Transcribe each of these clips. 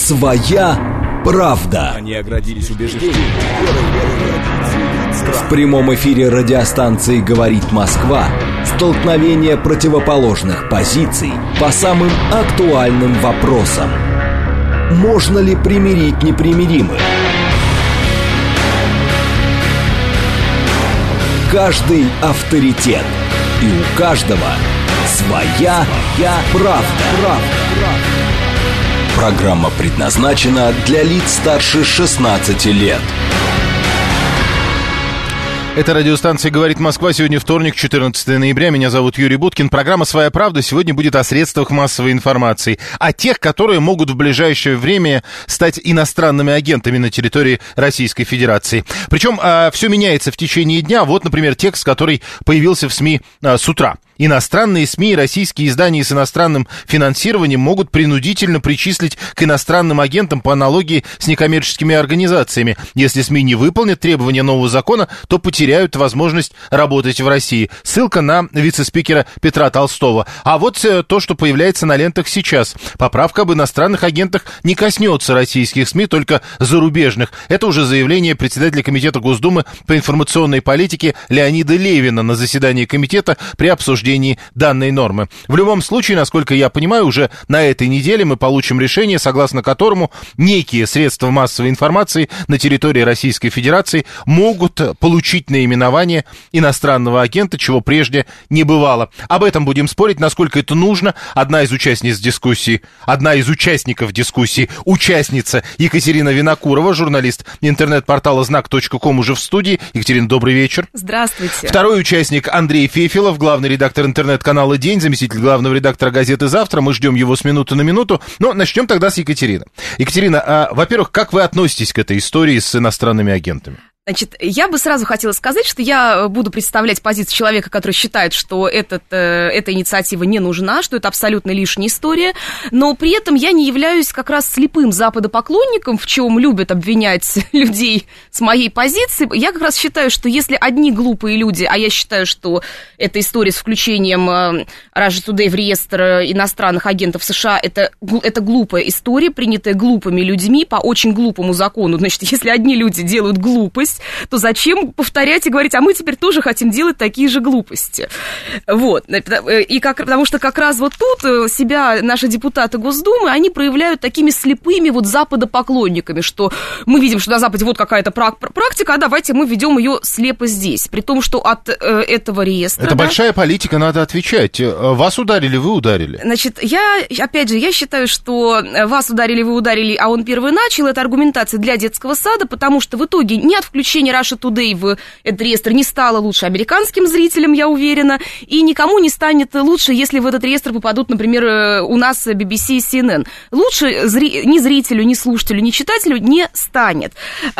Своя правда. Они оградились убеждением. В прямом эфире радиостанции «Говорит Москва» столкновение противоположных позиций по самым актуальным вопросам. Можно ли примирить непримиримых? Каждый авторитет, и у каждого своя правда. Программа предназначена для лиц старше 16 лет. Это радиостанция «Говорит Москва». Сегодня вторник, 14 ноября. Меня зовут Юрий Буткин. Программа «Своя правда» сегодня будет о средствах массовой информации. О тех, которые могут в ближайшее время стать иностранными агентами на территории Российской Федерации. Причем все меняется в течение дня. Вот, например, текст, который появился в СМИ с утра. Иностранные СМИ и российские издания с иностранным финансированием могут принудительно причислить к иностранным агентам по аналогии с некоммерческими организациями. Если СМИ не выполнят требования нового закона, то потеряют возможность работать в России. Ссылка на вице-спикера Петра Толстого. А вот то, что появляется на лентах сейчас. Поправка об иностранных агентах не коснется российских СМИ, только зарубежных. Это уже заявление председателя Комитета Госдумы по информационной политике Леонида Левина на заседании комитета при обсуждении данной нормы. В любом случае, насколько я понимаю, уже на этой неделе мы получим решение, согласно которому некие средства массовой информации на территории Российской Федерации могут получить наименование иностранного агента, чего прежде не бывало. Об этом будем спорить, насколько это нужно. Одна из участников дискуссии, участница Екатерина Винокурова, журналист интернет-портала знак.ком, уже в студии. Екатерина, добрый вечер. Здравствуйте. Второй участник Андрей Фефелов, главный редактор интернет-канала «День», заместитель главного редактора газеты «Завтра». Мы ждем его с минуты на минуту. Но начнем тогда с Екатерины. Екатерина, во-первых, как вы относитесь к этой истории с иностранными агентами? Значит, я бы сразу хотела сказать, что я буду представлять позицию человека, который считает, что эта инициатива не нужна, что это абсолютно лишняя история, но при этом я не являюсь как раз слепым западопоклонником, в чем любят обвинять людей с моей позиции. Я как раз считаю, что если одни глупые люди, а я считаю, что эта история с включением Russia Today в реестр иностранных агентов США, это глупая история, принятая глупыми людьми по очень глупому закону. Значит, если одни люди делают глупость, то зачем повторять и говорить, а мы теперь тоже хотим делать такие же глупости. Вот. Потому что как раз вот тут себя наши депутаты Госдумы, они проявляют такими слепыми вот западопоклонниками, что мы видим, что на Западе вот какая-то практика, а давайте мы введем ее слепо здесь. При том, что от этого реестра... Это большая политика, надо отвечать. Вас ударили, вы ударили. Значит, я считаю, что вас ударили, вы ударили, а он первый начал. Это аргументация для детского сада, потому что в итоге не от включения Russia Today в этот реестр не стало лучше американским зрителям, я уверена, и никому не станет лучше, если в этот реестр попадут, например, у нас BBC и CNN. Лучше ни зрителю, ни слушателю, ни читателю не станет.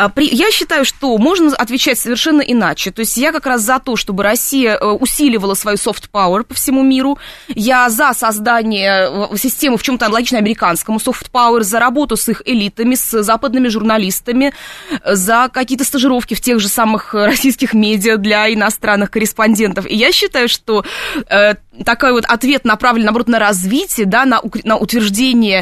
Я считаю, что можно отвечать совершенно иначе. То есть я как раз за то, чтобы Россия усиливала свою soft power по всему миру. Я за создание системы в чем-то аналогичной американскому soft power, за работу с их элитами, с западными журналистами, за какие-то стажировки в тех же самых российских медиа для иностранных корреспондентов. И я считаю, что такой вот ответ направлен, наоборот, на развитие, да, на утверждение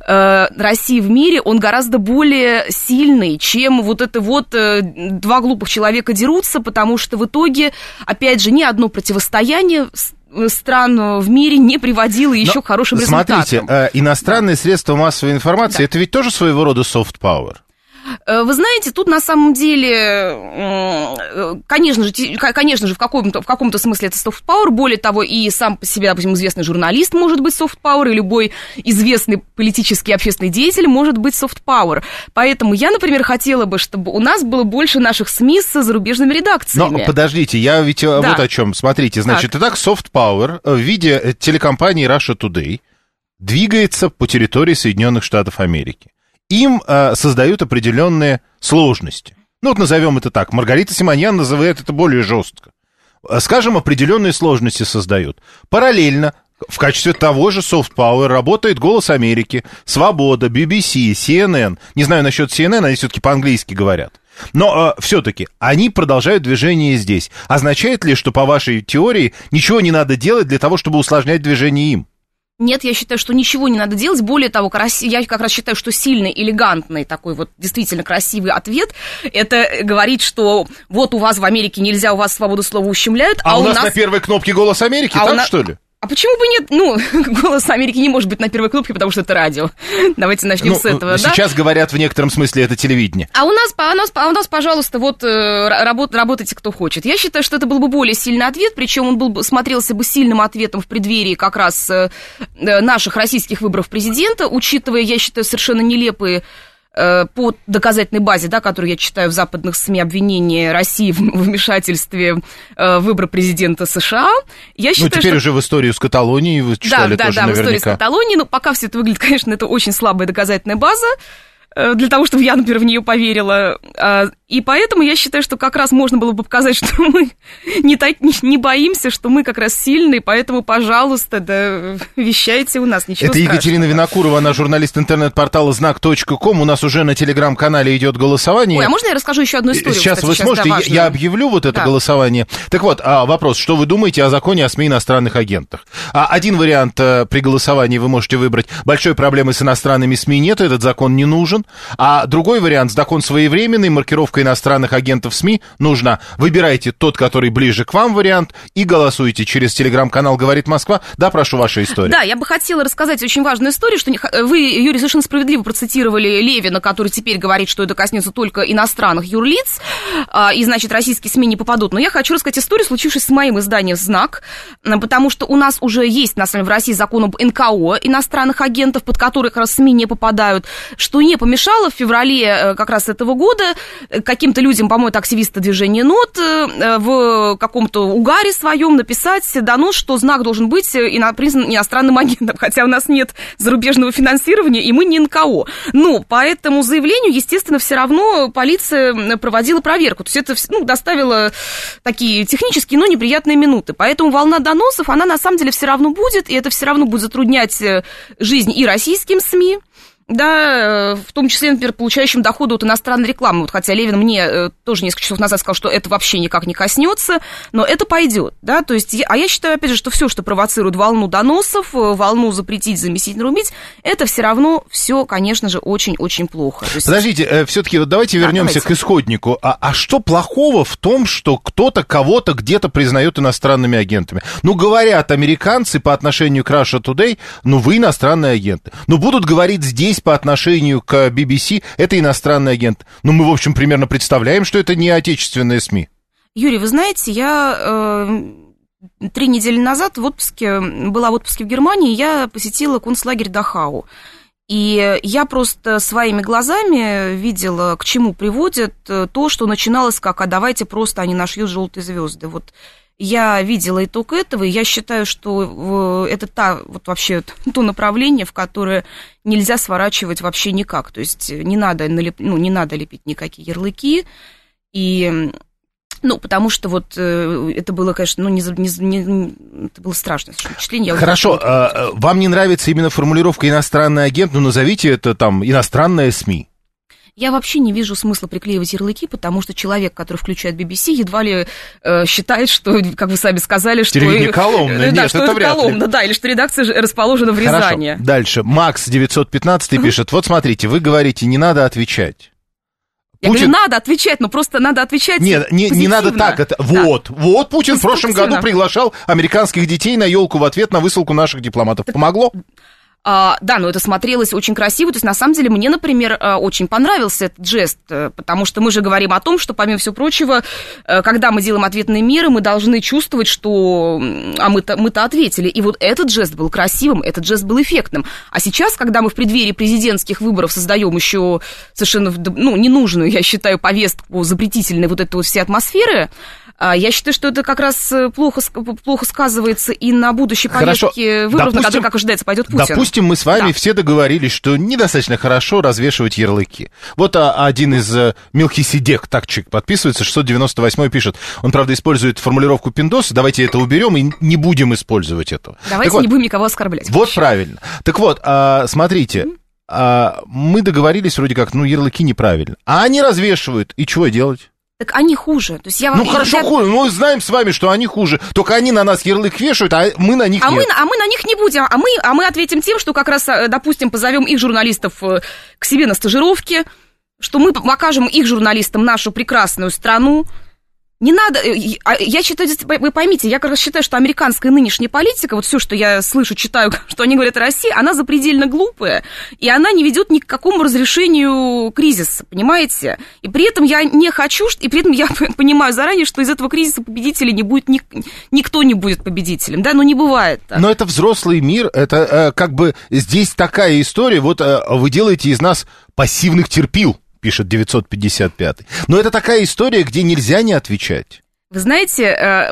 России в мире, он гораздо более сильный, чем вот это вот два глупых человека дерутся, потому что в итоге, опять же, ни одно противостояние стран в мире не приводило еще к хорошим результатам. Смотрите, иностранные средства массовой информации, да, это ведь тоже своего рода soft power? Вы знаете, тут на самом деле, конечно же, в каком-то смысле это soft power. Более того, и сам по себе, допустим, известный журналист может быть soft power, и любой известный политический и общественный деятель может быть soft power. Поэтому я, например, хотела бы, чтобы у нас было больше наших СМИ с зарубежными редакциями. Но подождите, я ведь да. Вот о чем. Смотрите, значит, итак, soft power в виде телекомпании Russia Today двигается по территории Соединенных Штатов Америки. Им создают определенные сложности. Ну, вот назовем это так. Маргарита Симоньян называет это более жестко. Скажем, определенные сложности создают. Параллельно в качестве того же soft power работает «Голос Америки», «Свобода», BBC, CNN. Не знаю насчет CNN, они все-таки по-английски говорят. Но все-таки они продолжают движение здесь. Означает ли, что, по вашей теории, ничего не надо делать для того, чтобы усложнять движение им? Нет, я считаю, что ничего не надо делать. Более того, я как раз считаю, что сильный, элегантный, такой вот действительно красивый ответ, это говорит, что вот у вас в Америке нельзя, у вас свободу слова ущемляют. А у нас на первой кнопке «Голос Америки», что ли? А почему бы нет? Ну, «Голос Америки» не может быть на первой кнопке, потому что это радио. Давайте начнем с этого, сейчас говорят в некотором смысле это телевидение. А у нас, пожалуйста, вот работайте кто хочет. Я считаю, что это был бы более сильный ответ, причем он смотрелся бы сильным ответом в преддверии как раз наших российских выборов президента, учитывая, я считаю, совершенно нелепые по доказательной базе, да, которую я читаю в западных СМИ, обвинения России в вмешательстве в выбор президента США. Я считаю, теперь уже в историю с Каталонией вы читали тоже наверняка. Да, в историю с Каталонией, но пока все это выглядит, конечно, это очень слабая доказательная база для того, чтобы я, например, в нее поверила. И поэтому я считаю, что как раз можно было бы показать, что мы не боимся, что мы как раз сильные, поэтому, пожалуйста, да, вещайте у нас, ничего страшного. Это Екатерина Винокурова, она журналист интернет-портала знак.ком. У нас уже на телеграм-канале идет голосование. Ой, а можно я расскажу еще одну историю? Сейчас вы сможете, я объявлю вот это голосование. Так вот, вопрос, что вы думаете о законе о СМИ иностранных агентах? Один вариант при голосовании вы можете выбрать: большой проблемы с иностранными СМИ нет, этот закон не нужен. А другой вариант: закон своевременный, маркировка иностранных агентов СМИ нужна. Выбирайте тот, который ближе к вам вариант, и голосуйте через телеграм-канал «Говорит Москва». Да, прошу, ваша история. Да, я бы хотела рассказать очень важную историю, что вы, Юрий, совершенно справедливо процитировали Левина, который теперь говорит, что это коснется только иностранных юрлиц, и, значит, российские СМИ не попадут. Но я хочу рассказать историю, случившуюся с моим изданием «Знак», потому что у нас уже есть, на самом деле, в России закон об НКО иностранных агентов, под которые как раз СМИ не попадают, что не помешало в феврале как раз этого года каким-то людям, по-моему, это активисты движения НОТ, в каком-то угаре своем написать донос, что «Знак» должен быть признан иностранным агентом, хотя у нас нет зарубежного финансирования, и мы не НКО. Но по этому заявлению, естественно, все равно полиция проводила проверку. То есть это доставило такие технические, но неприятные минуты. Поэтому волна доносов, она на самом деле все равно будет, и это все равно будет затруднять жизнь и российским СМИ, да, в том числе, например, получающим доходы от иностранной рекламы. Вот, хотя Левин мне тоже несколько часов назад сказал, что это вообще никак не коснется, но это пойдет, да, то есть, я считаю, опять же, что все, что провоцирует волну доносов, волну запретить, замесить, нарубить, это все равно все, конечно же, очень-очень плохо. Есть... Подождите, все-таки вот давайте вернемся к исходнику. А что плохого в том, что кто-то кого-то где-то признает иностранными агентами? Говорят американцы по отношению к Russia Today, вы иностранные агенты. Будут говорить здесь по отношению к BBC, это иностранный агент. Мы, в общем, примерно представляем, что это не отечественные СМИ. Юрий, вы знаете, я 3 недели назад была в отпуске в Германии, я посетила концлагерь Дахау. И я просто своими глазами видела, к чему приводит то, что начиналось как «а давайте просто они нашьют желтые звезды». Вот я видела итог этого, и я считаю, что это вообще то направление, в которое нельзя сворачивать вообще никак. То есть не надо лепить никакие ярлыки, и... потому что это было, конечно, это было страшное впечатление. Хорошо, вам не нравится именно формулировка «иностранный агент», назовите это «иностранная СМИ». Я вообще не вижу смысла приклеивать ярлыки, потому что человек, который включает BBC, едва ли считает, что, как вы сами сказали, что... Телевидение Коломна, нет, что это вряд ли. Да, или что редакция расположена в Рязани. Хорошо, дальше. Макс 915 пишет, вот смотрите, вы говорите, не надо отвечать. Я говорю, надо отвечать, но просто надо отвечать Нет, не надо так. Это. Вот Путин в прошлом году приглашал американских детей на елку в ответ на высылку наших дипломатов. Помогло? Да, но это смотрелось очень красиво. То есть, на самом деле, мне, например, очень понравился этот жест, потому что мы же говорим о том, что, помимо всего прочего, когда мы делаем ответные меры, мы должны чувствовать, что мы-то ответили. И вот этот жест был красивым, этот жест был эффектным. А сейчас, когда мы в преддверии президентских выборов создаем еще совершенно ненужную, я считаю, повестку запретительной этой всей атмосферы, я считаю, что это как раз плохо сказывается и на будущей повестке выборов, на которые, как ожидается, пойдет Путин. Допустим, мы с вами все договорились, что недостаточно хорошо развешивать ярлыки. Вот один из Мелхиседек, так человек подписывается, 698 пишет. Он, правда, использует формулировку пиндос. Давайте это уберем и не будем использовать этого. Давайте не будем никого оскорблять. Вот правильно. Так вот, смотрите, мы договорились вроде как, ярлыки неправильно. А они развешивают. И чего делать? Так они хуже. То есть хорошо, хуже. Мы знаем с вами, что они хуже. Только они на нас ярлык вешают, а мы на них нет. А мы на них не будем. А мы ответим тем, что как раз, допустим, позовем их журналистов к себе на стажировки, что мы покажем их журналистам нашу прекрасную страну. Не надо, я считаю, вы поймите, я как раз считаю, что американская нынешняя политика, вот все, что я слышу, читаю, что они говорят о России, она запредельно глупая, и она не ведет ни к какому разрешению кризиса, понимаете? И при этом я не хочу, и при этом я понимаю заранее, что из этого кризиса победителей не будет, никто не будет победителем, да, но не бывает так. Но это взрослый мир, это как бы здесь такая история, вот вы делаете из нас пассивных терпил. Пишет 955. Но это такая история, где нельзя не отвечать. Вы знаете,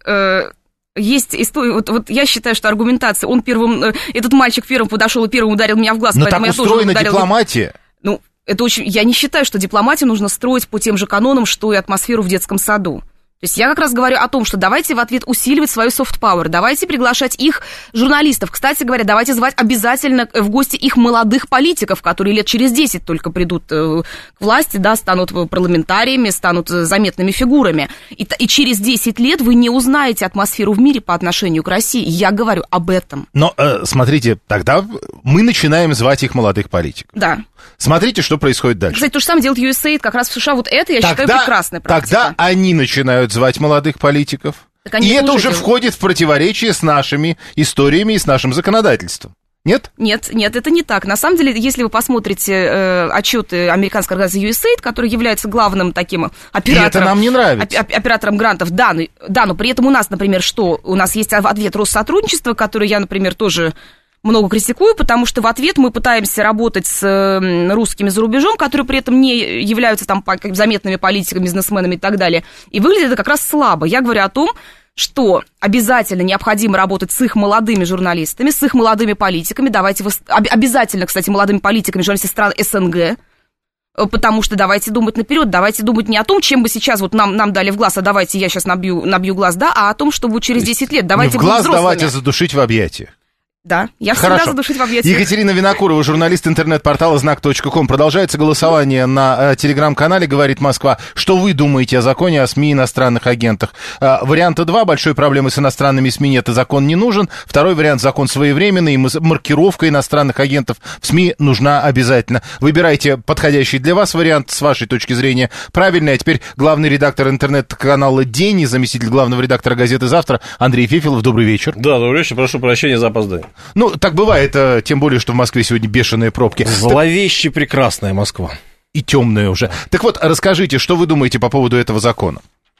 есть история, вот я считаю, что аргументация, этот мальчик первым подошел и первым ударил меня в глаз, но поэтому так я тоже устроена ударил. Дипломатия. Ну, это очень, я не считаю, что дипломатию нужно строить по тем же канонам, что и атмосферу в детском саду. То есть я как раз говорю о том, что давайте в ответ усиливать свою soft power, давайте приглашать их журналистов. Кстати говоря, давайте звать обязательно в гости их молодых политиков, которые лет через 10 только придут к власти, да, станут парламентариями, станут заметными фигурами. И через 10 лет вы не узнаете атмосферу в мире по отношению к России. Я говорю об этом. Но, смотрите, тогда мы начинаем звать их молодых политиков. Да. Смотрите, что происходит дальше. Кстати, то же самое делает USAID как раз в США. Вот это, я считаю, прекрасной практикой. Тогда они начинают звать молодых политиков. И это уже входит в противоречие с нашими историями и с нашим законодательством. Нет? Нет, это не так. На самом деле, если вы посмотрите отчеты американской организации USAID, которая является главным таким оператором... И это нам не нравится. Оператором грантов, да, но при этом у нас, например, что? У нас есть ответ Россотрудничества, который я, например, тоже много критикую, потому что в ответ мы пытаемся работать с русскими за рубежом, которые при этом не являются там заметными политиками, бизнесменами и так далее. И выглядит это как раз слабо. Я говорю о том, что обязательно необходимо работать с их молодыми журналистами, с их молодыми политиками. Давайте обязательно, кстати, молодыми политиками журналистов стран СНГ, потому что давайте думать наперед, давайте думать не о том, чем бы сейчас вот нам дали в глаз, а давайте я сейчас набью глаз, да, а о том, что будет через 10 лет. Давайте в глаз давайте задушить в объятиях. Да, я всегда задушить в объятиях. Екатерина Винокурова, журналист интернет-портала знак.ком. Продолжается голосование на телеграм-канале «Говорит Москва». Что вы думаете о законе о СМИ и иностранных агентах? Варианта 2. Большой проблемы с иностранными СМИ нет, и закон не нужен. Второй вариант. Закон своевременный, и маркировка иностранных агентов в СМИ нужна обязательно. Выбирайте подходящий для вас вариант, с вашей точки зрения правильный. А теперь главный редактор интернет-канала «День» и заместитель главного редактора газеты «Завтра» Андрей Фефелов. Добрый вечер. Да, добрый вечер. Прошу прощения за опоздание. Ну, так бывает, тем более, что в Москве сегодня бешеные пробки. Зловеще прекрасная Москва. И темная уже. Так вот, расскажите, что вы думаете по поводу этого закона?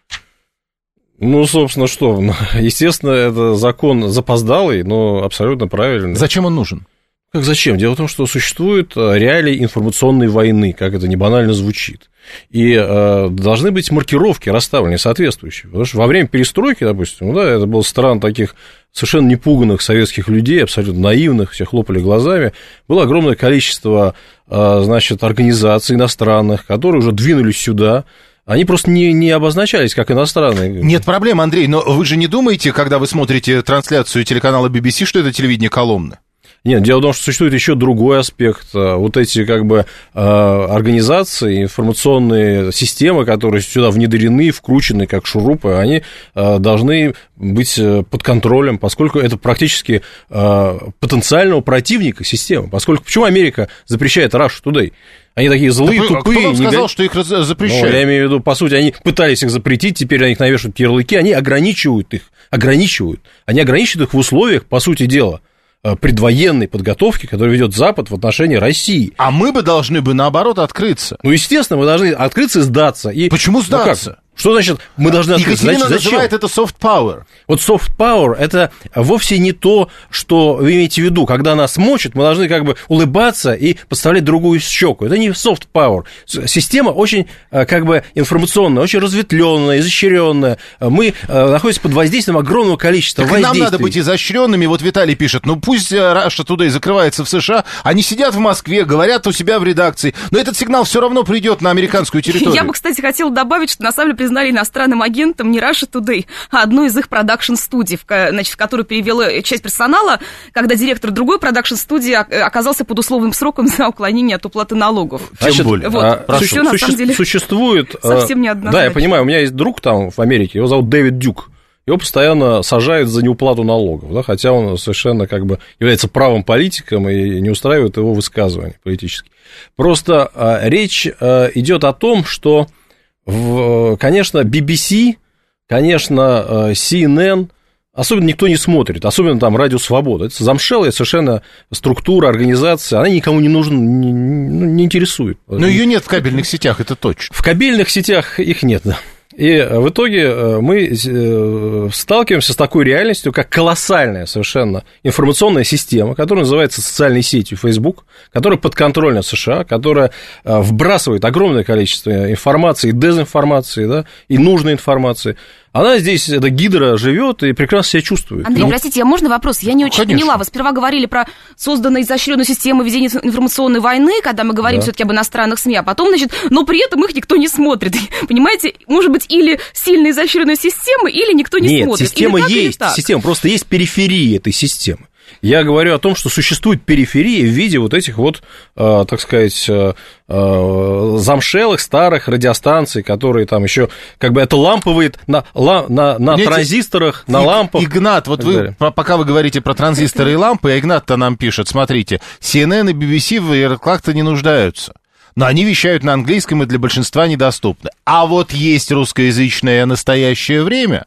Ну, собственно, что? Естественно, это закон запоздалый, но абсолютно правильный. Зачем он нужен? Как зачем? Дело в том, что существуют реалии информационной войны, как это не банально звучит. И должны быть маркировки расставлены соответствующие. Потому что во время перестройки, допустим, да, это был стран таких совершенно непуганных советских людей, абсолютно наивных, все хлопали глазами. Было огромное количество, значит, организаций иностранных, которые уже двинулись сюда. Они просто не обозначались как иностранные. Нет проблем, Андрей, но вы же не думаете, когда вы смотрите трансляцию телеканала BBC, что это телевидение колонны? Нет, дело в том, что существует еще другой аспект. Вот эти как бы организации, информационные системы, которые сюда внедрены, вкручены как шурупы, они должны быть под контролем, поскольку это практически потенциального противника системы. Поскольку почему Америка запрещает Russia Today? Они такие злые, тупые. Кто вам сказал, что их запрещают? Ну, я имею в виду, по сути, они пытались их запретить, теперь на них навешивают ярлыки, они ограничивают их. Они ограничивают их в условиях, по сути дела, предвоенной подготовки, которую ведет Запад в отношении России. А мы бы должны наоборот, открыться. Ну, естественно, мы должны открыться и сдаться. Почему сдаться? Ну, что значит, мы должны открыться? Екатерина называет это soft power. Вот soft power – это вовсе не то, что вы имеете в виду. Когда нас мочат, мы должны как бы улыбаться и подставлять другую щеку. Это не soft power. Система очень как бы информационная, очень разветвленная, изощренная. Мы находимся под воздействием огромного количества воздействий. Нам надо быть изощренными. Вот Виталий пишет, ну пусть Russia Today закрывается в США, они сидят в Москве, говорят у себя в редакции, но этот сигнал все равно придет на американскую территорию. Я бы, кстати, хотела добавить, что на самом деле признали иностранным агентом не Russia Today, а одну из их продакшн-студий, в которую перевела часть персонала, когда директор другой продакшн-студии оказался под условным сроком за уклонение от уплаты налогов. Тем более. Существует... Совсем неоднозначно. Да, я понимаю, у меня есть друг там в Америке, его зовут Дэвид Дюк. Его постоянно сажают за неуплату налогов, да, хотя он совершенно как бы является правым политиком и не устраивает его высказывания политические. Просто речь идет о том, что, конечно, BBC, конечно, CNN, особенно никто не смотрит, особенно там Радио Свобода. Это замшелая совершенно структура, организация, она никому не нужна, не интересует. Но ее нет в кабельных сетях, это точно. В кабельных сетях их нет, да. И в итоге мы сталкиваемся с такой реальностью, как колоссальная совершенно информационная система, которая называется социальной сетью Facebook, которая подконтрольна США, которая вбрасывает огромное количество информации, дезинформации, да, и нужной информации. Она здесь, эта гидра, живет и прекрасно себя чувствует. Андрей, простите, можно вопрос? Я не очень поняла. Вы сперва говорили про созданную изощренную систему ведения информационной войны, когда мы говорим все-таки об иностранных СМИ, а потом, значит, но при этом их никто не смотрит. Понимаете, может быть, или сильно изощренная система, или никто не смотрит. Нет, система есть, система, просто есть периферия этой системы. Я говорю о том, что существует периферия в виде вот этих вот, так сказать, замшелых старых радиостанций, которые там еще, как бы это ламповые, на транзисторах, на лампах. Игнат, вот вы, пока вы говорите про транзисторы и лампы, Игнат-то нам пишет, смотрите, CNN и BBC в ярлыках-то не нуждаются. Но они вещают на английском и для большинства недоступны. А вот есть русскоязычное настоящее время,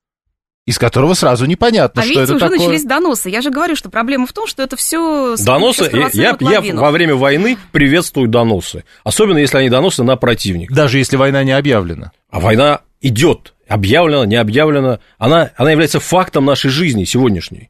из которого сразу непонятно, что это такое. А видите, уже начались доносы. Я же говорю, что проблема в том, что это все доносы. Я во время войны приветствую доносы. Особенно, если они доносы на противника. Даже если война не объявлена. А война идет. Объявлена, не объявлена. Она является фактом нашей жизни сегодняшней.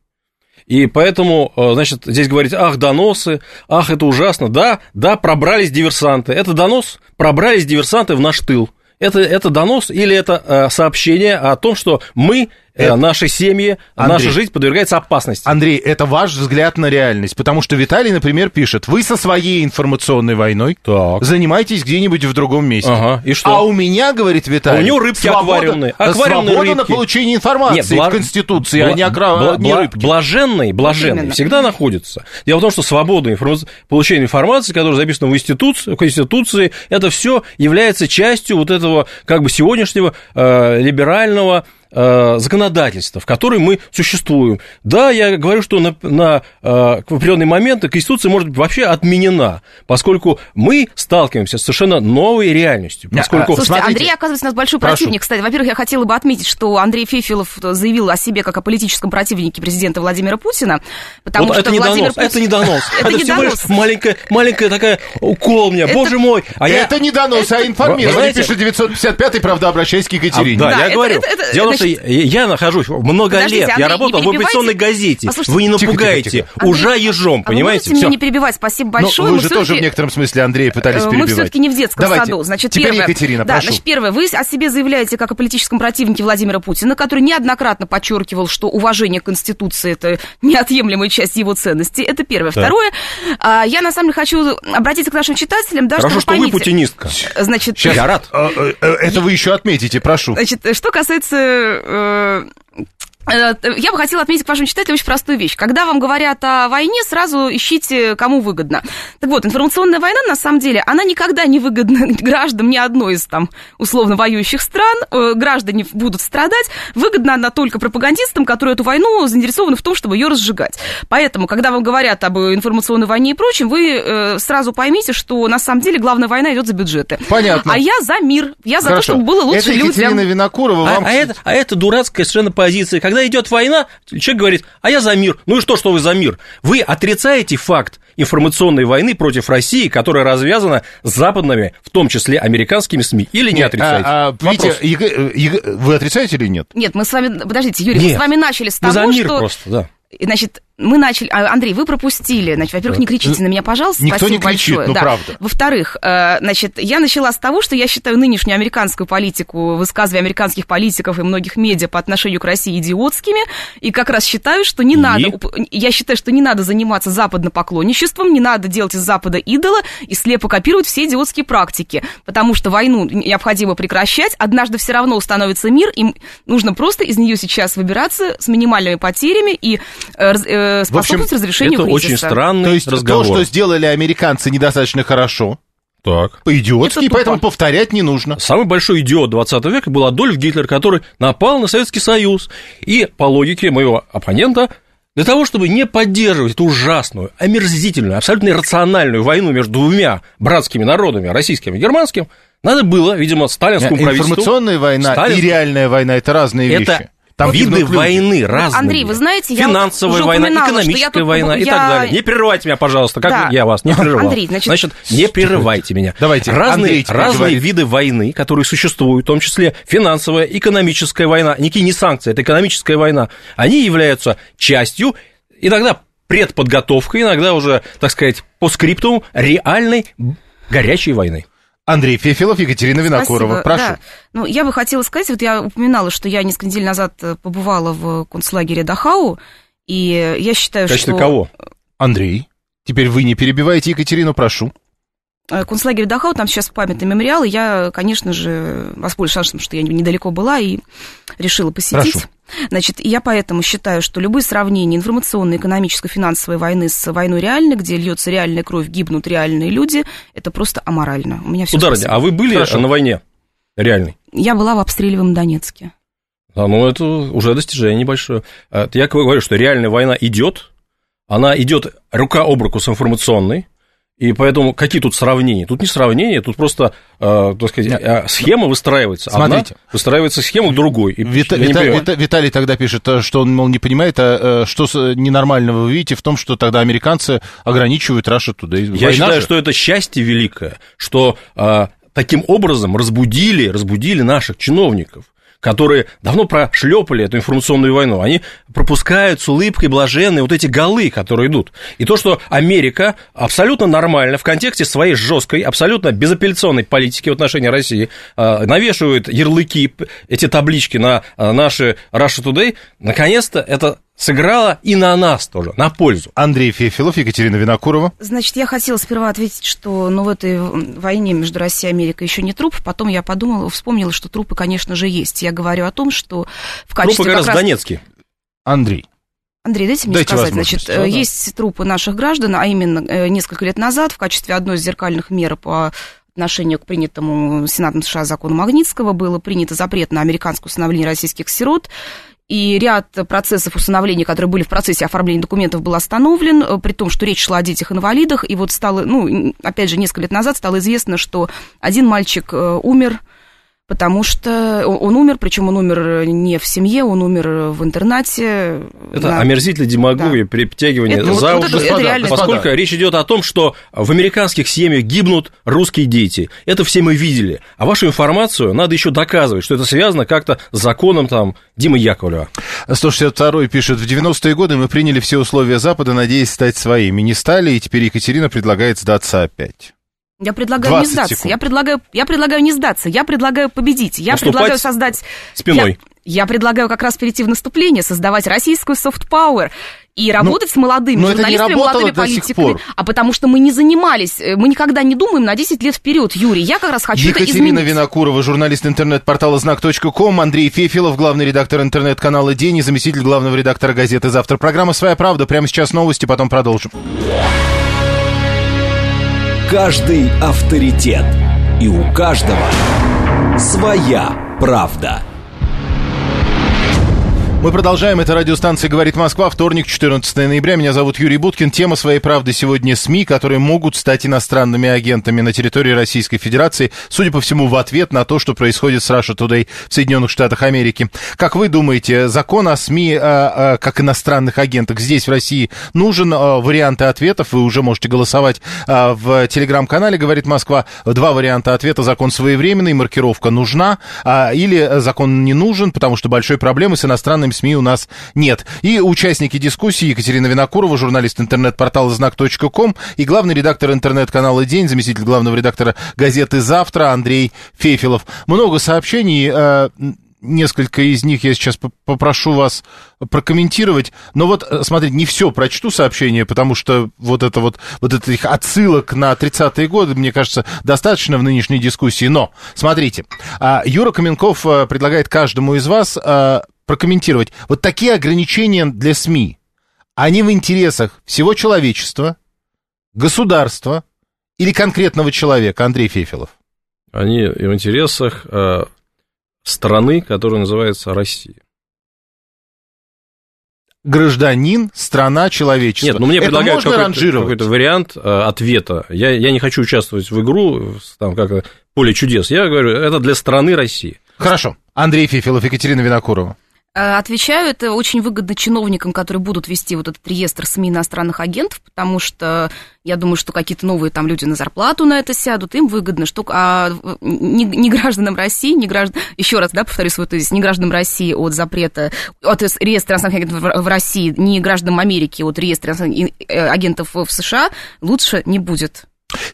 И поэтому, значит, здесь говорить, ах, доносы, ах, это ужасно. Да, пробрались диверсанты. Это донос, пробрались диверсанты в наш тыл. Это донос или это сообщение о том, что мы, наши семьи, наша жизнь подвергается опасности? Андрей, это ваш взгляд на реальность, потому что Виталий, например, пишет, вы со своей информационной войной занимаетесь где-нибудь в другом месте. Ага, и что? А у меня, говорит Виталий, у него рыбки аквариумные свобода на получение информации в Конституции, а не рыбки. Блаженный всегда находится. Дело в том, что свобода получения информации, которая записана в Конституции, это все является частью вот этого как бы сегодняшнего либерального законодательства, в которой мы существуем. Да, я говорю, что в определенный момент Конституция может быть вообще отменена, поскольку мы сталкиваемся с совершенно новой реальностью. Поскольку... Слушайте, Андрей, оказывается, у нас большой противник. Кстати, во-первых, я хотела бы отметить, что Андрей Фефелов заявил о себе как о политическом противнике президента Владимира Путина, потому вот что это не донос, это не донос. Это всего лишь маленькая такая укол меня, боже мой. Это не донос, а информирование, пишет 955-й, правда, обращаясь к Екатерине. Да, я говорю. Дело в том, что я нахожусь много лет, я работал в оппозиционной газете. Вы не напугаете, ужа ежом, понимаете? Вы можете меня не перебивать, спасибо большое. Вы же тоже в некотором смысле Андрея пытались перебивать. Мы все-таки не в детском саду. Значит, теперь Екатерина, прошу. Значит, первое, вы о себе заявляете как о политическом противнике Владимира Путина, который неоднократно подчеркивал, что уважение к Конституции – это неотъемлемая часть его ценностей. Это первое. Второе, я на самом деле хочу обратиться к нашим читателям. Хорошо, что вы путинистка. Значит, я рад. Это вы еще отметите, прошу. Значит, что касается... Я бы хотела отметить к вашим читателям очень простую вещь. Когда вам говорят о войне, сразу ищите, кому выгодно. Так вот, информационная война, на самом деле, она никогда не выгодна гражданам ни одной из, там, условно воюющих стран. Граждане будут страдать. Выгодна она только пропагандистам, которые эту войну заинтересованы в том, чтобы ее разжигать. Поэтому, когда вам говорят об информационной войне и прочем, вы сразу поймите, что на самом деле главная война идет за бюджеты. Понятно. А я за мир. Я за то, чтобы было лучше людям. Это Екатерина Винокурова вам... это дурацкая совершенно позиция. Когда идет война, человек говорит, а я за мир. Ну и что вы за мир? Вы отрицаете факт информационной войны против России, которая развязана с западными, в том числе американскими СМИ, или не отрицаете? Витя, вы отрицаете или нет? Нет, мы с вами, подождите, Юрий, мы с вами начали с того, за мир что... просто, да. Значит, Мы начали... Андрей, вы пропустили. Значит, во-первых, не кричите на меня, пожалуйста. Никто Спасибо не кричит, большое. ну Да. правда. Во-вторых, значит, я начала с того, что я считаю нынешнюю американскую политику, высказывания американских политиков и многих медиа по отношению к России идиотскими, и как раз считаю, что не надо... Я считаю, что не надо заниматься западнопоклонничеством, не надо делать из Запада идола и слепо копировать все идиотские практики, потому что войну необходимо прекращать, однажды все равно установится мир, и нужно просто из нее сейчас выбираться с минимальными потерями и способствовать разрешению это кризиса. очень странный То есть разговор. то, что сделали американцы недостаточно хорошо, Так. по-идиотски, Это поэтому тупо. повторять не нужно. Самый большой идиот 20 века был Адольф Гитлер, который напал на Советский Союз. И, по логике моего оппонента, для того, чтобы не поддерживать эту ужасную, омерзительную, абсолютно иррациональную войну между двумя братскими народами, российским и германским, надо было, видимо, сталинскому правительству... Информационная война и реальная война – это разные вещи. Там виды гибнут люди. войны разные. Андрей, вы знаете, я финансовая уже война, упоминала, экономическая что я война и так далее. Не прерывайте меня, пожалуйста, как Да. я вас не прерывал. Андрей, значит, не прерывайте меня. Давайте, разные Андрей говорит. виды войны, которые существуют, в том числе финансовая, экономическая война, никакие не санкции, это экономическая война, они являются частью, иногда предподготовкой, иногда уже, так сказать, по скриптуму реальной горячей войны. Андрей Фефелов, Екатерина Винокурова. Спасибо. Прошу. Да. Ну, я бы хотела сказать, вот я упоминала, что я несколько недель назад побывала в концлагере Дахау, и я считаю, В качестве что... кого? Андрей, теперь вы не перебиваете Екатерину, прошу. Концлагерь Дахау, там сейчас памятный мемориал, и я, конечно же, воспользовалась шансом, что я недалеко была и решила посетить. Прошу. Значит, я поэтому считаю, что любые сравнения информационной, экономической, финансовой войны с войной реальной, где льется реальная кровь, гибнут реальные люди, это просто аморально. У меня все. Сударыня, а вы были на войне реальной? Я была в обстреливаемом Донецке. Ну, это уже достижение небольшое. Я говорю, что реальная война идет, она идет рука об руку с информационной, и поэтому какие тут сравнения? Тут не сравнения, тут просто, так сказать, схема выстраивается. Смотрите. Одна выстраивается схема к другой. И Виталий тогда пишет, что он, мол, не понимает, что ненормального вы видите в том, что тогда американцы ограничивают Russia Today. Я считаю, что это счастье великое, что таким образом разбудили наших чиновников, которые давно прошлепали эту информационную войну, они пропускают с улыбкой блаженные вот эти голы, которые идут. И то, что Америка абсолютно нормально в контексте своей жесткой, абсолютно безапелляционной политики в отношении России навешивает ярлыки, эти таблички на наши Russia Today, наконец-то это сыграло и на нас тоже, на пользу. Андрей Фефелов, Екатерина Винокурова. Значит, я хотела сперва ответить, что в этой войне между Россией и Америкой еще не труп, потом я вспомнила, что трупы, конечно же, есть. Я говорю о том, что в качестве... Трупы как раз в Донецке. Андрей, дайте мне сказать. Значит, есть трупы наших граждан, а именно несколько лет назад в качестве одной из зеркальных мер по отношению к принятому Сенатом США закону Магнитского было принято запрет на американское усыновление российских сирот. И ряд процессов усыновления, которые были в процессе оформления документов, был остановлен, при том, что речь шла о детях-инвалидах. И вот стало, опять же, несколько лет назад стало известно, что один мальчик умер, потому что он умер, причем он умер не в семье, он умер в интернате. Это омерзительная демагогия, притягивание за уши, поскольку речь идет о том, что в американских семьях гибнут русские дети. Это все мы видели. А вашу информацию надо еще доказывать, что это связано как-то с законом Димы Яковлева. 162-й пишет, в 90-е годы мы приняли все условия Запада, надеясь стать своими. Не стали, и теперь Екатерина предлагает сдаться опять. Я предлагаю не сдаться. Я предлагаю не сдаться. Я предлагаю победить. Я предлагаю создать... Спиной. Я предлагаю как раз перейти в наступление, создавать российскую софт-пауэр и работать с молодыми журналистами, молодыми политиками. А потому что мы не занимались, мы никогда не думаем на 10 лет вперед, Юрий. Я как раз хочу это изменить. Екатерина Винокурова, журналист интернет-портала знак.ком, Андрей Фефелов, главный редактор интернет-канала «День» и заместитель главного редактора газеты «Завтра». Программа «Своя правда». Прямо сейчас новости, потом продолжим. Каждый авторитет. И у каждого своя правда. Мы продолжаем. Это радиостанция «Говорит Москва». Вторник, 14 ноября. Меня зовут Юрий Буткин. Тема «Своей правды» сегодня СМИ, которые могут стать иностранными агентами на территории Российской Федерации, судя по всему, в ответ на то, что происходит с Russia Today в Соединенных Штатах Америки. Как вы думаете, закон о СМИ как иностранных агентах здесь, в России, нужен? Варианты ответов вы уже можете голосовать в телеграм-канале «Говорит Москва». Два варианта ответа. Закон своевременный, маркировка нужна, или закон не нужен, потому что большой проблемы с иностранными СМИ у нас нет. И участники дискуссии Екатерина Винокурова, журналист интернет-портала знак.ком, и главный редактор интернет-канала «День», заместитель главного редактора газеты «Завтра» Андрей Фефелов. Много сообщений, несколько из них я сейчас попрошу вас прокомментировать. Но вот, смотрите, не все прочту сообщение, потому что вот этих отсылок на 30-е годы, мне кажется, достаточно в нынешней дискуссии. Но, смотрите, Юра Каменков предлагает каждому из вас прокомментировать. Вот такие ограничения для СМИ, они в интересах всего человечества, государства или конкретного человека? Андрей Фефелов. Они в интересах страны, которая называется Россия. Гражданин, страна, человечество. Нет, мне предлагают какой-то вариант ответа. Я не хочу участвовать в игру, там, как поле чудес. Я говорю, это для страны России. Хорошо. Андрей Фефелов, Екатерина Винокурова. Отвечаю, это очень выгодно чиновникам, которые будут вести вот этот реестр СМИ иностранных агентов, потому что я думаю, что какие-то новые там люди на зарплату на это сядут, им выгодно, что не гражданам России, еще раз, да, повторю свой тезис, не гражданам России от запрета, от реестра иностранных агентов в России, не гражданам Америки от реестра агентов в США лучше не будет.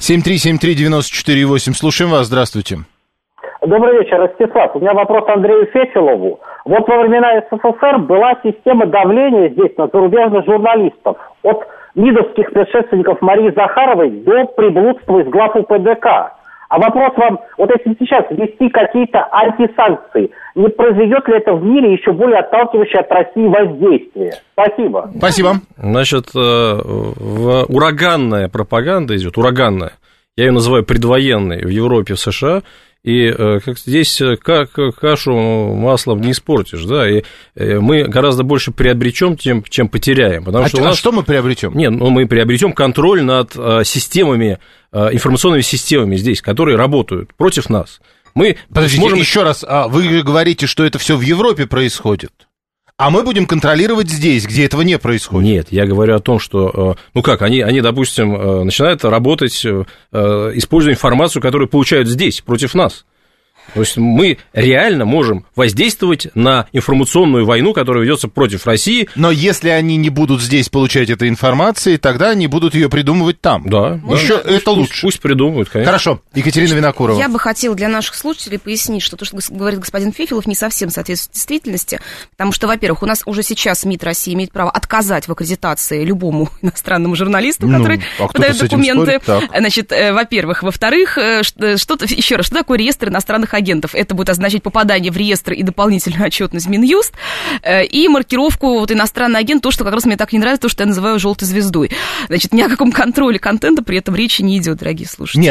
7373948, слушаем вас, здравствуйте. Добрый вечер, Ростислав. У меня вопрос Андрею Фефелову. Вот во времена СССР была система давления здесь на зарубежных журналистов. От МИДовских предшественников Марии Захаровой до приблудства из глав УПДК. А вопрос вам, вот если сейчас ввести какие-то антисанкции, не произведет ли это в мире еще более отталкивающее от России воздействие? Спасибо. Спасибо. Значит, ураганная пропаганда идет, ураганная. Я ее называю предвоенной в Европе, в США. И как здесь кашу маслом не испортишь, да, и мы гораздо больше приобретем, чем потеряем. Потому что что мы приобретем? Нет, мы приобретем контроль над системами, информационными системами здесь, которые работают против нас. Подождите, еще раз, вы говорите, что это все в Европе происходит? А мы будем контролировать здесь, где этого не происходит. Нет, я говорю о том, что, они, допустим, начинают работать, используя информацию, которую получают здесь, против нас. То есть мы реально можем воздействовать на информационную войну, которая ведется против России. Но если они не будут здесь получать этой информации, тогда они будут ее придумывать там. Да. Еще это лучше. Пусть придумывают, конечно. Хорошо. Екатерина Винокурова. Я бы хотела для наших слушателей пояснить, что то, что говорит господин Фефелов, не совсем соответствует действительности, потому что, во-первых, у нас уже сейчас МИД России имеет право отказать в аккредитации любому иностранному журналисту, который подает документы. Значит, во-первых. Во-вторых, еще раз, что такое реестр иностранных агентов? Это будет означать попадание в реестр и дополнительную отчетность Минюст, и маркировку иностранный агент, то, что как раз мне так не нравится, то, что я называю желтой звездой. Значит, ни о каком контроле контента при этом речи не идет, дорогие слушатели.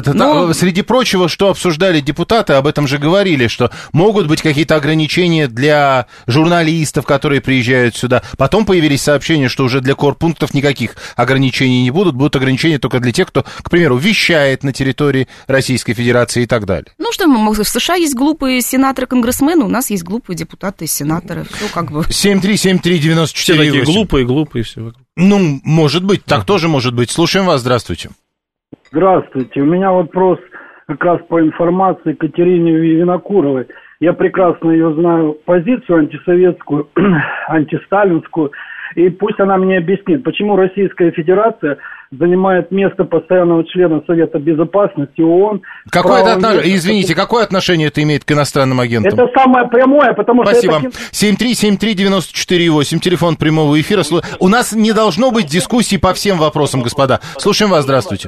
Среди прочего, что обсуждали депутаты, об этом же говорили, что могут быть какие-то ограничения для журналистов, которые приезжают сюда. Потом появились сообщения, что уже для корпунктов никаких ограничений не будут. Будут ограничения только для тех, кто, к примеру, вещает на территории Российской Федерации и так далее. Ну, что в США есть глупые сенаторы-конгрессмены, у нас есть глупые депутаты и сенаторы. Все как бы... 7373948. Все такие глупые, все вокруг. Ну, может быть, так тоже может быть. Слушаем вас, здравствуйте. Здравствуйте. У меня вопрос как раз по информации Екатерине Винокуровой. Я прекрасно ее знаю позицию антисоветскую, антисталинскую, и пусть она мне объяснит, почему Российская Федерация занимает место постоянного члена Совета Безопасности ООН. Какое отношение это имеет к иностранным агентам? Это самое прямое, потому Спасибо. что... 7373948, телефон прямого эфира. У нас не должно быть дискуссий по всем вопросам, господа. Слушаем вас, здравствуйте.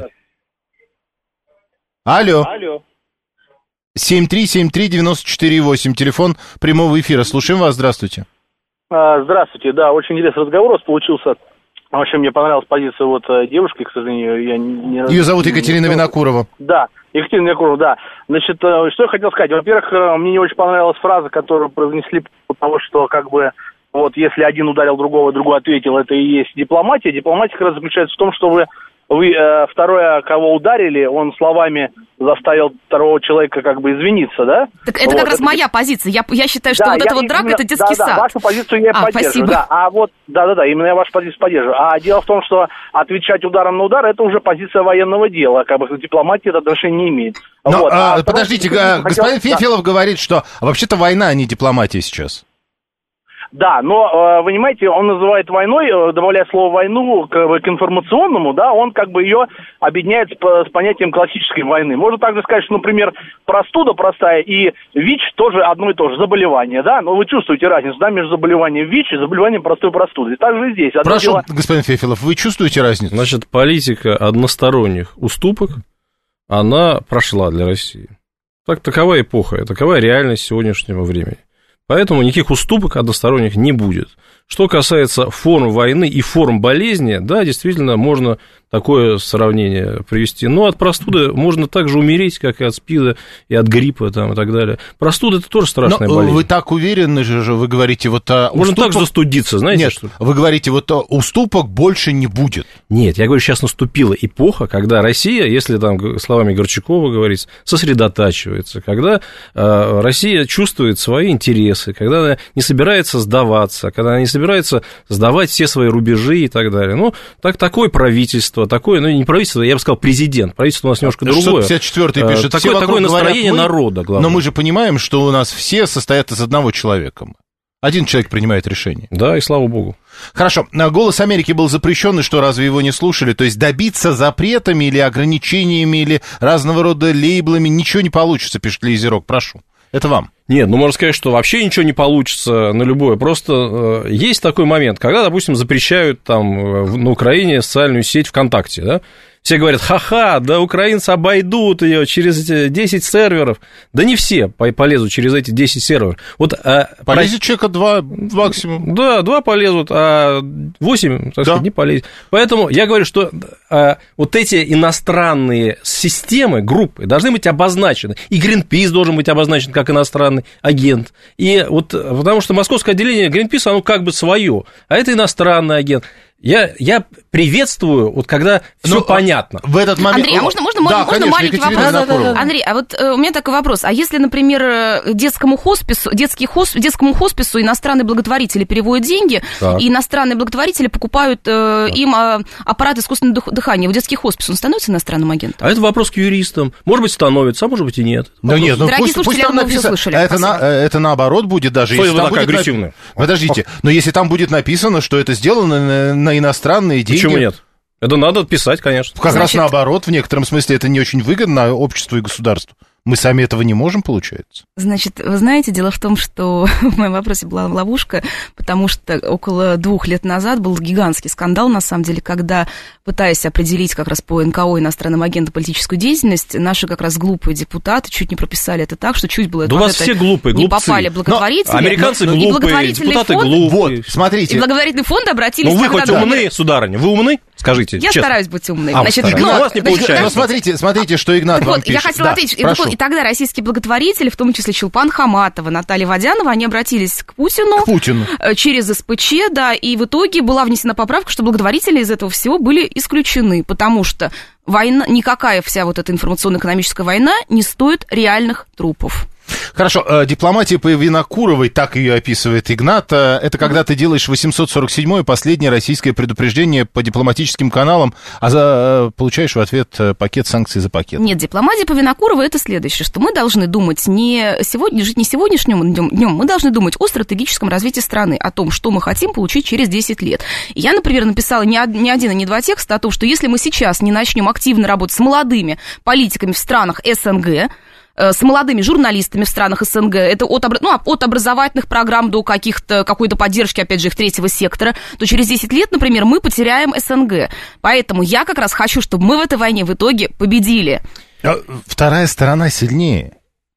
Алло. 7373948, телефон прямого эфира. Слушаем вас, здравствуйте. Здравствуйте, да, очень интересный разговор у вас получился. Вообще мне понравилась позиция девушки, к сожалению, я не... Ее зовут Екатерина Винокурова. Да, Екатерина Винокурова, да. Значит, что я хотел сказать. Во-первых, мне не очень понравилась фраза, которую произнесли по того, что если один ударил другого, другой ответил, это и есть дипломатия. Дипломатия как раз заключается в том, что вы второе, кого ударили, он словами заставил второго человека извиниться, да? Так это как раз моя позиция. Я считаю, что драка, это детский сад. Да, вашу позицию я поддерживаю. Спасибо. Да, именно я вашу позицию поддерживаю. А дело в том, что отвечать ударом на удар, это уже позиция военного дела, дипломатия это отношения не имеет. Подождите, господин Фефелов говорит, что вообще-то война, а не дипломатия сейчас. Да, но, вы понимаете, он называет войной, добавляя слово «войну» к информационному, да, он как бы ее объединяет с понятием классической войны. Можно также сказать, что, например, простуда простая и ВИЧ тоже одно и то же, заболевание, да, но вы чувствуете разницу, да, между заболеванием ВИЧ и заболеванием простой простуды. И также и здесь. Прошу, господин Фефелов, вы чувствуете разницу? Значит, политика односторонних уступок, она прошла для России. Такова эпоха, такова реальность сегодняшнего времени. Поэтому никаких уступок односторонних не будет. Что касается форм войны и форм болезни, да, действительно, можно такое сравнение привести. Но от простуды можно так же умереть, как и от СПИДа, и от гриппа там, и так далее. Простуда – это тоже страшная болезнь. Вы так уверены же, вы говорите, вот... Можно так же застудиться, знаете? Нет, что? Вы говорите, вот уступок больше не будет. Нет, я говорю, сейчас наступила эпоха, когда Россия, если там словами Горчакова говорить, сосредотачивается, когда Россия чувствует свои интересы, когда она не собирается сдаваться, когда она не собирается сдавать все свои рубежи и так далее. Ну, такое правительство, такое, ну, не правительство, я бы сказал, президент. Правительство у нас немножко другое. 654-й пишет. Такое настроение народа, главное. Но мы же понимаем, что у нас все состоят из одного человека. Один человек принимает решение. Да, и слава богу. Хорошо. «Голос Америки» был запрещен, и что, разве его не слушали? То есть добиться запретами или ограничениями, или разного рода лейблами ничего не получится, пишет Лизерок. Прошу. Это вам. Нет, ну можно сказать, что вообще ничего не получится на любое. Просто есть такой момент, когда, допустим, запрещают там на Украине социальную сеть ВКонтакте, да? Все говорят, ха-ха, да украинцы обойдут ее через 10 серверов. Да не все полезут через эти 10 серверов. Вот, полезет человека 2 максимум. Да, 2 полезут, а 8, так сказать, не полезет. Поэтому я говорю, что вот эти иностранные системы, группы должны быть обозначены. И Greenpeace должен быть обозначен как иностранный агент. И вот, потому что московское отделение Greenpeace, оно как бы свое, а это иностранный агент. Я приветствую, вот когда все понятно. В этот момент... Андрей, а можно конечно, маленький вопрос? Да. Андрей, а вот у меня такой вопрос. А если, например, детскому хоспису иностранные благотворители переводят деньги, так, и иностранные благотворители покупают им аппарат искусственного дыхания, в детский хоспис, он становится иностранным агентом? А это вопрос к юристам. Может быть, становится, а может быть и нет. Да нет, ну пусть там написано. Это наоборот будет даже... Что если такая агрессивная? Подождите, но если там будет написано, что это сделано на иностранные деньги... Почему нет? Это надо писать, конечно. Как раз наоборот, в некотором смысле это не очень выгодно обществу и государству. Мы сами этого не можем, получается. Значит, вы знаете, дело в том, что в моем вопросе была ловушка, потому что около 2 лет назад был гигантский скандал, на самом деле, когда, пытаясь определить как раз по НКО иностранным агентам политическую деятельность, наши как раз глупые депутаты чуть не прописали это так, что чуть было... Да у вас все глупые, не попали благотворители. Но американцы глупые, депутаты глупые. Вот, смотрите. И благотворительный фонд обратились... Ну вы хоть умны, сударыня, вы умны? Скажите, я честно. стараюсь быть умной. У вас не получается. Ну, смотрите, что Игнат вам пишет. Я хотела ответить. И тогда российские благотворители, в том числе Чулпан Хаматова, Наталья Водянова, они обратились к Путину. Через СПЧ, да, и в итоге была внесена поправка, что благотворители из этого всего были исключены, потому что война, никакая вся вот эта информационно-экономическая война не стоит реальных трупов. Хорошо, дипломатия по Винокуровой, так ее описывает Игнат, это когда ты делаешь 847-е последнее российское предупреждение по дипломатическим каналам, а получаешь в ответ пакет санкций за пакет. Нет, дипломатия по Винокуровой это следующее, что мы должны думать жить не сегодняшним днем, мы должны думать о стратегическом развитии страны, о том, что мы хотим получить через 10 лет. Я, например, написала не один и не 2 текста о том, что если мы сейчас не начнем активно работать с молодыми политиками в странах СНГ, с молодыми журналистами в странах СНГ, это от образовательных программ до какой-то поддержки, опять же, их третьего сектора, то через 10 лет, например, мы потеряем СНГ. Поэтому я как раз хочу, чтобы мы в этой войне в итоге победили. Вторая сторона сильнее.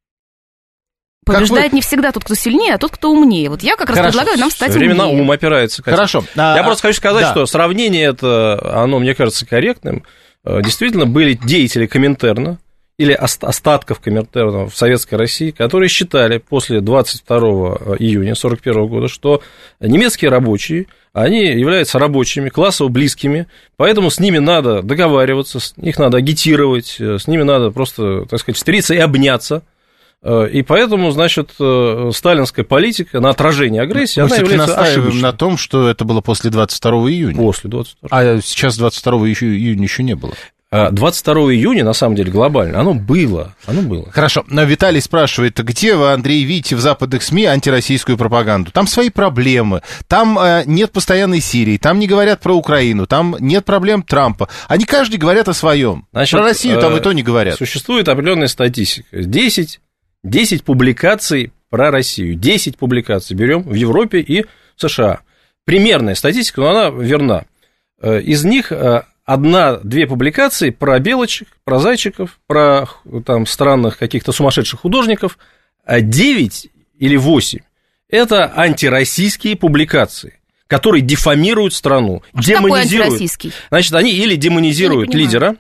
Побеждает не всегда тот, кто сильнее, а тот, кто умнее. Вот я как раз предлагаю нам стать умнее. Время на ум опирается. Хорошо. Я просто хочу сказать, что сравнение это, оно, мне кажется, корректным. Действительно, были деятели Коминтерна, или остатков Коминтерна в Советской России, которые считали после 22 июня 1941 года, что немецкие рабочие, они являются рабочими, классово близкими, поэтому с ними надо договариваться, их надо агитировать, с ними надо просто, так сказать, встретиться и обняться. И поэтому, значит, сталинская политика на отражение агрессии, она является ошибочной. На том, что это было после 22 июня. После 22. А сейчас 22 июня еще не было. 22 июня, на самом деле, глобально, оно было. Хорошо, но Виталий спрашивает, где вы, Андрей, видите в западных СМИ антироссийскую пропаганду? Там свои проблемы, там нет постоянной Сирии, там не говорят про Украину, там нет проблем Трампа. Они каждый говорят о своем. Значит, про Россию там и то не говорят. Существует определенная статистика. 10 публикаций про Россию. 10 публикаций берем в Европе и в США. Примерная статистика, но она верна. Из них 1-2 публикации про белочек, про зайчиков, про там странных каких-то сумасшедших художников, а 9 или 8 – это антироссийские публикации, которые дефамируют страну, демонизируют. Значит, они или демонизируют лидера,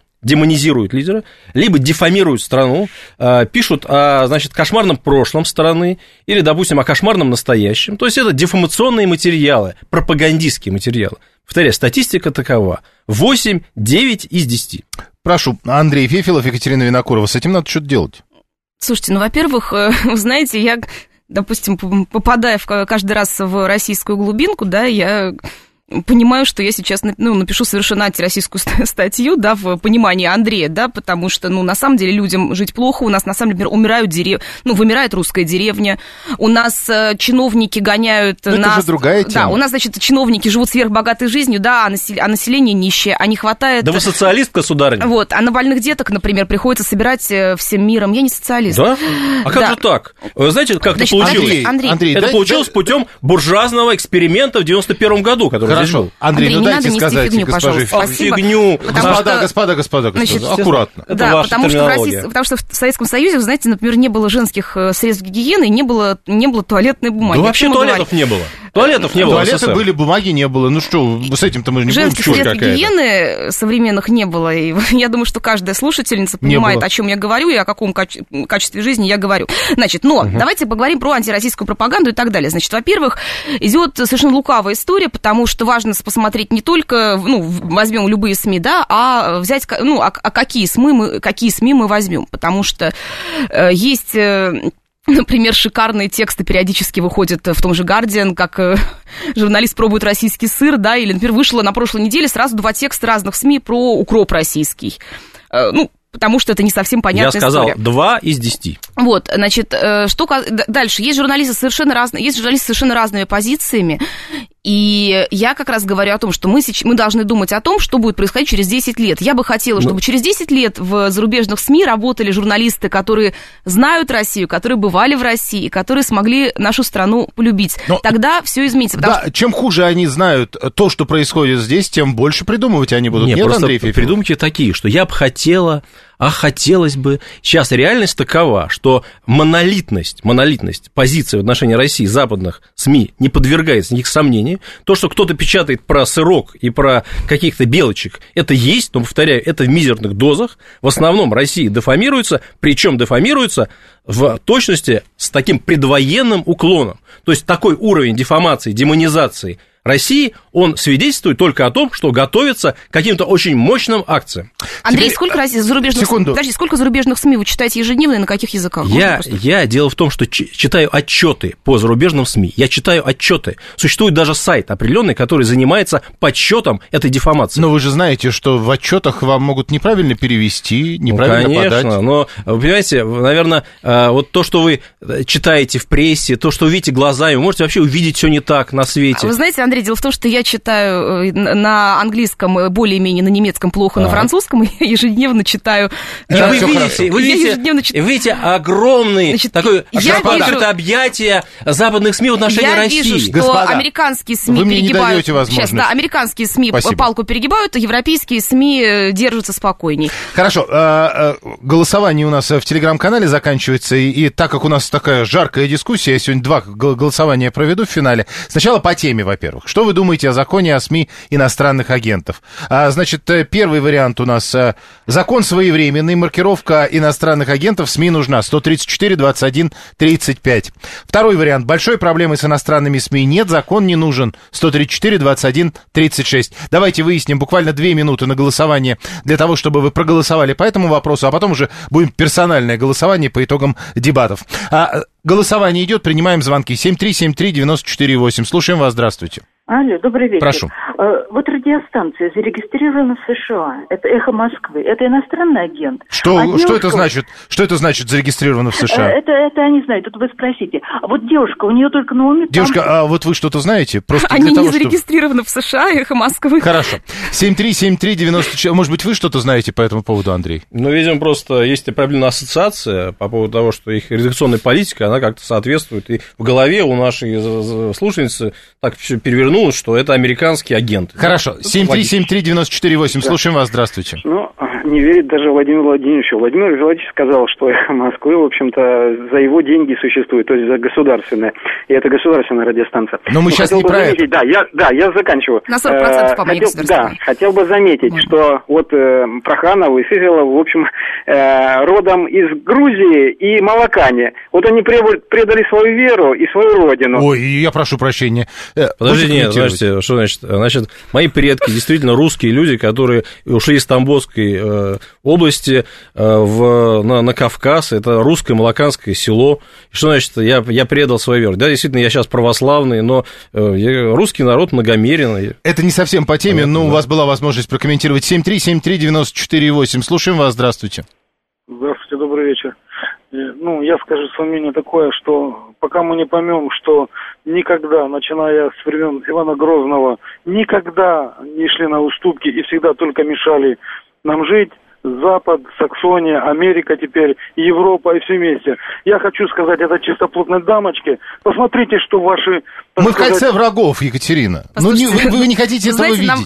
либо дефамируют страну, пишут о, значит, кошмарном прошлом страны или, допустим, о кошмарном настоящем. То есть это дефамационные материалы, пропагандистские материалы. Повторяю, статистика такова. 8-9 из 10. Прошу, Андрей Фефелов, Екатерина Винокурова. С этим надо что-то делать. Слушайте, во-первых, вы знаете, я, допустим, попадая каждый раз в российскую глубинку, да, я понимаю, что я сейчас напишу совершенно антироссийскую статью, да, в понимании Андрея, да, потому что, на самом деле людям жить плохо, у нас, на самом деле, вымирает русская деревня, у нас чиновники гоняют нас... Это же другая тема. Да, у нас, значит, чиновники живут сверхбогатой жизнью, да, а население нищее, а не хватает... Да вы социалистка, сударыня. Вот, а на больных деток, например, приходится собирать всем миром. Я не социалист. Да? А как же так? Вы знаете, как это получилось? Андрей, это получилось путем буржуазного эксперимента в 91 году, который... Хорошо, Андрей, ну дайте сказать госпоже. Фигню. Господа, значит, аккуратно. Да, потому что в Советском Союзе, вы знаете, например, не было женских средств гигиены, не было туалетной бумаги. Да вообще туалетов не было. Туалеты были, бумаги не было. Ну что, с этим-то мы же не будем женских средств гигиены современных не было. И я думаю, что каждая слушательница понимает, о чем я говорю и о каком качестве жизни я говорю. Значит, давайте поговорим про антироссийскую пропаганду и так далее. Значит, во-первых, идет совершенно лукавая история, потому что важно посмотреть не только, возьмем любые СМИ, да, а взять, какие СМИ мы возьмем, потому что есть... Например, шикарные тексты периодически выходят в том же «Гардиан», как журналист пробует российский сыр, да, или, например, вышло на прошлой неделе сразу 2 текста разных СМИ про укроп российский. Потому что это не совсем понятная история. Я сказал, 2 из 10. Вот, значит, что дальше? Есть журналисты с совершенно разными позициями, и я как раз говорю о том, что мы должны думать о том, что будет происходить через 10 лет. Я бы хотела, чтобы через 10 лет в зарубежных СМИ работали журналисты, которые знают Россию, которые бывали в России, которые смогли нашу страну полюбить. Тогда все изменится. Да, чем хуже они знают то, что происходит здесь, тем больше придумывать они будут. Нет, просто придумки такие, что я бы хотела... хотелось бы. Сейчас реальность такова, что монолитность позиции в отношении России западных СМИ не подвергается никаких сомнений. То, что кто-то печатает про сырок и про каких-то белочек, это есть, но, повторяю, это в мизерных дозах. В основном Россия дефамируется, причем дефамируется в точности с таким предвоенным уклоном. То есть такой уровень дефамации, демонизации России, он свидетельствует только о том, что готовится к каким-то очень мощным акциям. Андрей, сколько зарубежных СМИ вы читаете ежедневно и на каких языках? Дело в том, что читаю отчеты по зарубежным СМИ. Я читаю отчеты. Существует даже сайт определенный, который занимается подсчетом этой дефамации. Но вы же знаете, что в отчетах вам могут неправильно перевести, неправильно подать. Конечно, но, вы понимаете, наверное, вот то, что вы читаете в прессе, то, что вы видите глазами, вы можете вообще увидеть все не так на свете. Вы знаете, Андрей, дело в том, что я читаю на английском более-менее, на немецком плохо, на французском, и я ежедневно читаю... Вы видите огромный такой объятие западных СМИ в отношении России. Я вижу, что американские СМИ перегибают... Сейчас, да, американские СМИ палку перегибают, а европейские СМИ держатся спокойней. Хорошо, голосование у нас в Телеграм-канале заканчивается, и так как у нас такая жаркая дискуссия, я сегодня 2 голосования проведу в финале. Сначала по теме, во-первых. Что вы думаете о законе о СМИ иностранных агентов? Значит, первый вариант у нас закон своевременный, маркировка иностранных агентов, СМИ нужна, 134, 21, 35. Второй вариант, большой проблемы с иностранными СМИ нет, закон не нужен, 134, 21, 36. Давайте выясним буквально 2 минуты на голосование для того, чтобы вы проголосовали по этому вопросу, а потом уже будем персональное голосование по итогам дебатов. Голосование идет, принимаем звонки 7373948. Слушаем вас, здравствуйте. Алло, добрый вечер. Прошу. Вот радиостанция зарегистрирована в США. Это «Эхо Москвы». Это иностранный агент. Что это значит? Что это значит зарегистрировано в США? Это я не знаю, тут вы спросите. А вот девушка, у нее только на уме... Девушка, а вот вы что-то знаете? Просто они не зарегистрированы в США, «Эхо Москвы». Хорошо. 73739, может быть, вы что-то знаете по этому поводу, Андрей? Ну, видимо, просто есть определенная ассоциация по поводу того, что их редакционная политика, она как-то соответствует. И в голове у нашей слушательницы так все перевернулось, что это американские агенты. Хорошо. 7373948. Слушаем вас. Здравствуйте. Ну, не верит даже Владимиру Владимировичу. Владимир Владимирович сказал, что «Эхо Москвы», в общем-то, за его деньги существует, то есть за государственное. И это государственная радиостанция. Но мы сейчас не про это. Я заканчиваю. На 40%, по-моему, государственное. Да, хотел бы заметить, что вот Проханов и Фефелов, в общем, родом из Грузии и Малакани. Вот они предали свою веру и свою родину. Ой, я прошу прощения. Подожди, нет, знаете, что значит? Значит, мои предки действительно русские люди, которые ушли из Тамбовской области на Кавказ, это русское малаканское село. Что значит, я предал свою веру? Да, действительно, я сейчас православный, но русский народ многомерен. Это не совсем по теме, но у вас была возможность прокомментировать. 7373948. Слушаем вас, здравствуйте. Здравствуйте, добрый вечер. Ну, я скажу свое мнение такое, что пока мы не поймем, что никогда, начиная с времен Ивана Грозного, никогда не шли на уступки и всегда только мешали нам жить, Запад, Саксония, Америка теперь, Европа и все вместе. Я хочу сказать это чистоплотной дамочке. Посмотрите, что ваши... Мы в кольце врагов, Екатерина. Ну, вы не хотите этого видеть.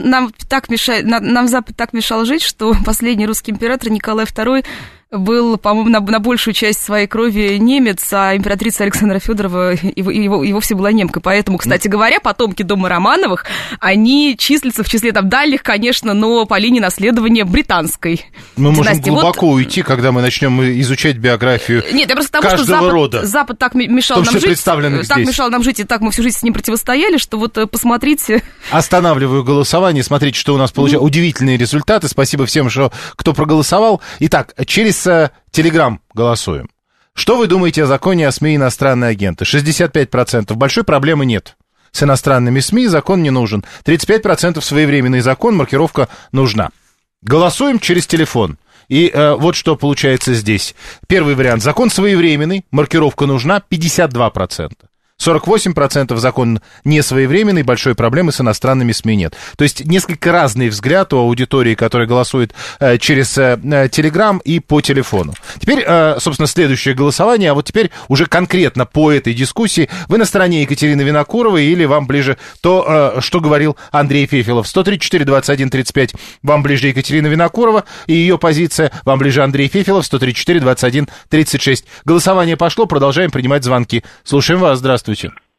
Нам Запад так мешал жить, что последний русский император Николай II был, по-моему, на большую часть своей крови немец, а императрица Александра Федорова и вовсе была немкой. Поэтому, кстати говоря, потомки дома Романовых, они числятся в числе там дальних, конечно, но по линии наследования британской. Мы можем глубоко уйти, когда мы начнем изучать биографию каждого рода. Запад так мешал нам жить, и так мы всю жизнь с ним противостояли, что вот посмотрите. Останавливаю голосование, смотрите, что у нас получилось. Удивительные результаты. Спасибо всем, кто проголосовал. Итак, через Телеграм голосуем. Что вы думаете о законе о СМИ иностранные агенты? 65%. Большой проблемы нет. С иностранными СМИ закон не нужен. 35% своевременный закон, маркировка нужна. Голосуем через телефон. И вот что получается здесь. Первый вариант. Закон своевременный, маркировка нужна, 52%. 48% закон несвоевременный, большой проблемы с иностранными СМИ нет. То есть несколько разный взгляд у аудитории, которая голосует через Телеграм и по телефону. Теперь, собственно, следующее голосование, а вот теперь уже конкретно по этой дискуссии. Вы на стороне Екатерины Винокуровой или вам ближе то, что говорил Андрей Фефелов? 134-21-35 вам ближе Екатерина Винокурова и ее позиция, вам ближе Андрей Фефелов, 134-21-36. Голосование пошло, продолжаем принимать звонки. Слушаем вас, здравствуйте.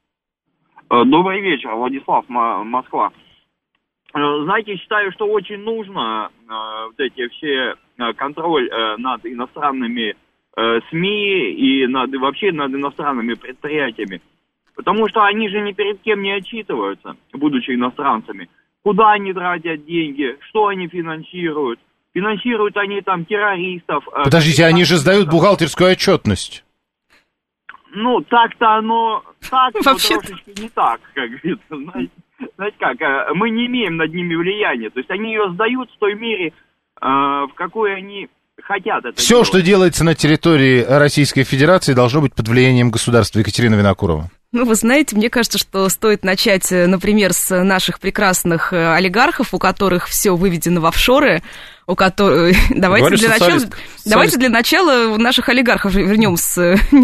Добрый вечер, Владислав, Москва. Знаете, считаю, что очень нужно вот эти все контроль над иностранными СМИ и вообще над иностранными предприятиями. Потому что они же ни перед кем не отчитываются, будучи иностранцами. Куда они тратят деньги, что они финансируют. Финансируют они там террористов. Подождите, они же сдают бухгалтерскую отчетность. Ну, так-то оно так, но трошечки не так, как говорится. Знаете как, мы не имеем над ними влияния. То есть они ее сдают в той мере, в какой они хотят это Все, делать. Что делается на территории Российской Федерации, должно быть под влиянием государства. Екатерина Винокурова. Ну, вы знаете, мне кажется, что стоит начать, например, с наших прекрасных олигархов, у которых все выведено в офшоры, у которых... Давайте для начала наших олигархов вернем с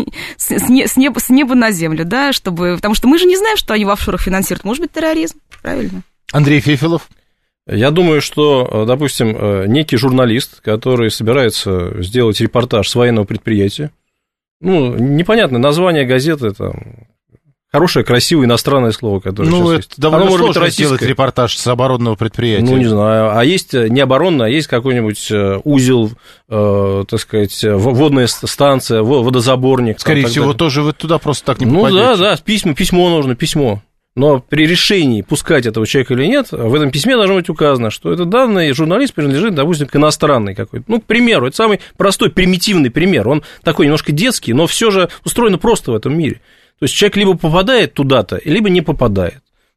неба на землю, да, потому что мы же не знаем, что они в офшорах финансируют. Может быть, терроризм, правильно? Андрей Фефелов. Я думаю, что, допустим, некий журналист, который собирается сделать репортаж с военного предприятия, ну, непонятное название газеты, там... Хорошее, красивое иностранное слово, которое сейчас есть. Это довольно сложно сделать репортаж с оборонного предприятия. Ну, не знаю. А есть не оборонное, а есть какой-нибудь узел, так сказать, водная станция, водозаборник. Скорее всего, тоже вы туда просто так не попадете. Ну, да, письмо нужно, письмо. Но при решении, пускать этого человека или нет, в этом письме должно быть указано, что этот данный журналист принадлежит, допустим, к иностранной какой-то. Ну, к примеру, это самый простой, примитивный пример. Он такой немножко детский, но все же устроено просто в этом мире. То есть человек либо попадает туда-то, либо не попадает.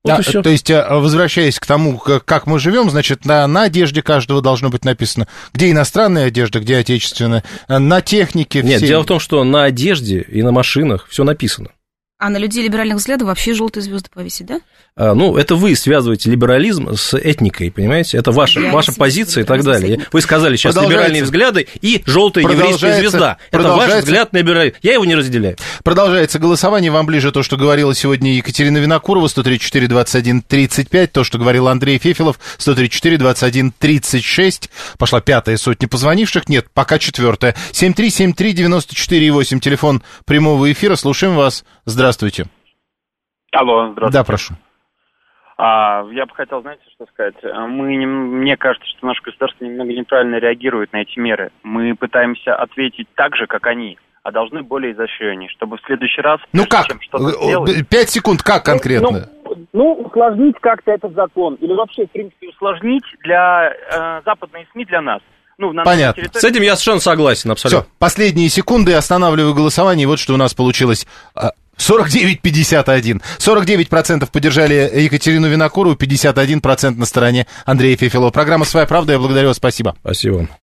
Вот и все. То есть, возвращаясь к тому, как мы живем, значит, на одежде каждого должно быть написано, где иностранная одежда, где отечественная, на технике. Нет, дело в том, что на одежде и на машинах все написано. А на людей либеральных взглядов вообще желтые звезды повесить, да? Ну, это вы связываете либерализм с этникой, понимаете? Это ваша позиция и так далее. Вы сказали сейчас либеральные взгляды и желтая еврейская звезда. Это ваш взгляд на либерализм. Я его не разделяю. Продолжается голосование. Вам ближе то, что говорила сегодня Екатерина Винокурова, 134-21-35. То, что говорил Андрей Фефелов, 134-21-36. Пошла 5-я сотня позвонивших. Нет, пока 4-я. 7373948. Телефон прямого эфира. Слушаем вас. Здравствуйте. Алло, здравствуйте. Да, прошу. Я бы хотел, знаете, что сказать? Мне кажется, что наше государство немного неправильно реагирует на эти меры. Мы пытаемся ответить так же, как они, а должны более изощреннее, чтобы в следующий раз... Ну как? 5 секунд, как конкретно? Усложнить как-то этот закон. Или вообще, в принципе, усложнить для западной СМИ, для нас. Понятно. С этим я совершенно согласен, абсолютно. Все, последние секунды, останавливаю голосование, и вот что у нас получилось. 49-51. 49% поддержали Екатерину Винокурову, 51% на стороне Андрея Фефелова. Программа «Своя правда». Я благодарю вас. Спасибо. Спасибо.